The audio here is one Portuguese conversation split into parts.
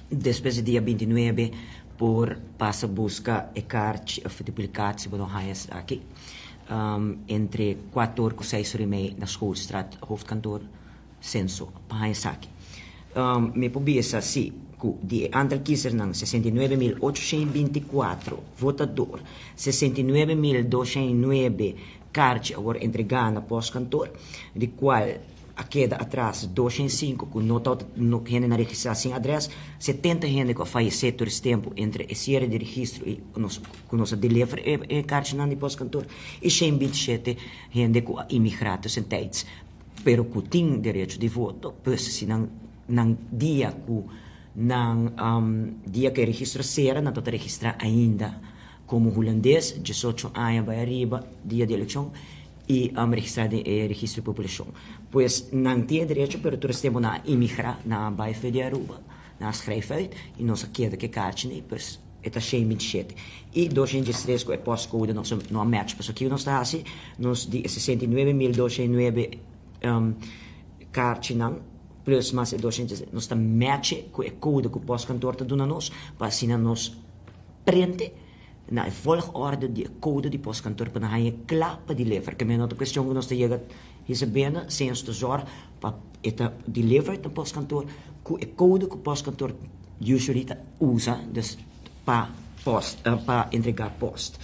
Después del día 29, por pasa busca e carci de publicatie van hayas aqui. Entre 4 e 6 uur mee naar Schoolstraat, hoofdkantoor, censo, hayas aqui. Me pobisa si, die aantal kiezers ng 69.824 votador, 69.209 cartas agora entregada na pós-cantor, de qual a queda atrás 205 com nota no gente na registração adresse 70 gente que faleceu todo esse tempo entre esse série de registro e com nossa delivery e cartas na pós-cantor e 127 gente que imigrados em teites pero que tem direito de voto pois se não dia que registra será não está registrar ainda como holandês 18 anos vai arriba dia de eleição e registrado em registro de população. Pois não tem direito, mas todos temos na imigrar, na bairro de Aruba, na schrijf uit, e nossa queda que carta, pois é 127. E 203 é pós-code, não match, pois aqui nós está assim, nós de 69.209 carta, plus mais 200, nós está match com o code que o pós-cantor está dando nós, para assim nós prende na volgorde die code die postkantoor para hij klappen die lever. Que menota questão que nós temos recebendo sem os tesor para eta deliver de postkantoor com o code que o postkantoor usually usa dus para post para entregar post.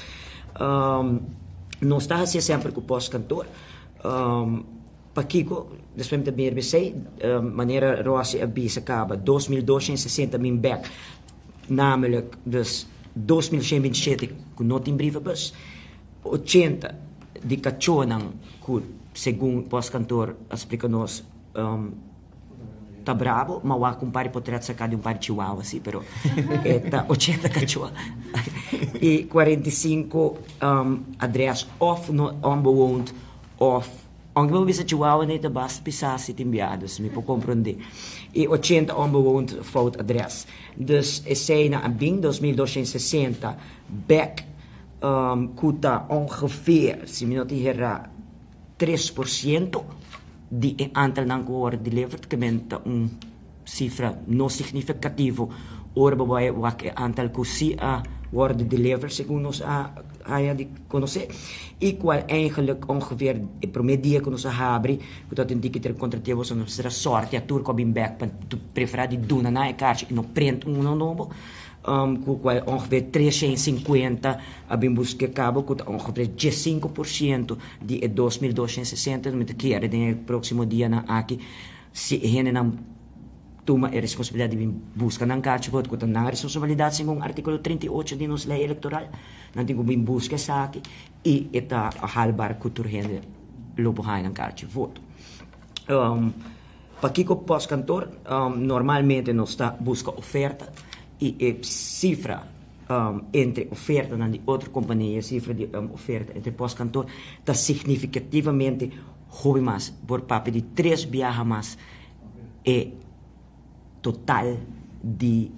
Nós está assim sempre com o postkantoor para Kiko depois de BRB sei maneira Rossi abisa acaba 2.260 back namelijk dus 2027 com nota em brievenbus, 80 de cachorro que segundo pós-cantor explica-nos tá bravo, mas o compare poderia sacar de par de chihuahua assim, pero tá 80 cachorro e 45 adres off no unbewoond off onde eu vi chihuahua nem tá basta pisar se timbiados, me pode compreender e 80 unbewoond fout adres. Dus is zij na een bing 2260 back kuta ongeveer, se me noti herra 3% de aantal ng worden delivered, que menta cifra no significativo orba bij wat aantal kusi worden delivered, según nos haya de conocer, y cual eigenlijk ongeveer het promedio que nos habri, dat indica ter contrativo son nuestra sorte a turco bin back para preferar de duna na caixa e no print novo, com qual ongeveer 350 abim busca cabo com ongeveer 15% de 2260 met keer de próximo dia na aqui se hene na toma a responsabilidade de buscar na caixa voto com na responsabilidade segundo artigo 38 de nossa lei eleitoral não tem como busca essa aqui e eta halbar culturhende lobo hai na caixa voto para que o pós-cantor normalmente não está busca oferta e cifra entre oferta de outra companhia cifra de oferta entre pós-cantor está significativamente hobby mais por papo de 3 viagens mais e total de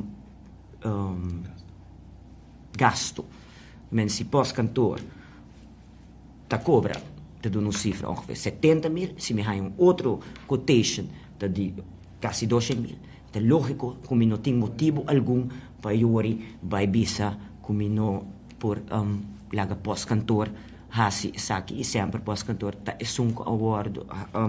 gasto. Men se pós-cantor ta cobra, te dá uma cifra ongeveer 70.000, se me há outro quotation, te de quase 200.000. É lógico, como não tem motivo algum para yori vai bisa, como não por laga pós-cantor, hasi saki e sempre pós-cantor ta esunco award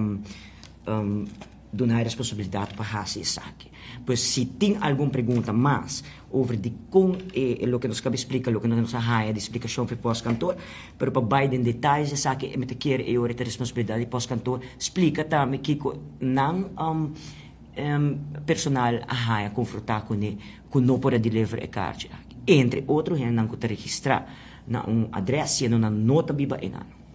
donar responsabilidade para hasi saki. Pois se tem alguma pergunta mais over de como o que nos cabe explicar, o que nos há de explicação para pós-cantor, pero para baixo em detalhes saki e me te quer e ora responsabilidade de pós-cantor explica também que não personal a confrontar com ele que não pode deliver a carta entre outros não que registrar na adresse e na nota biba enano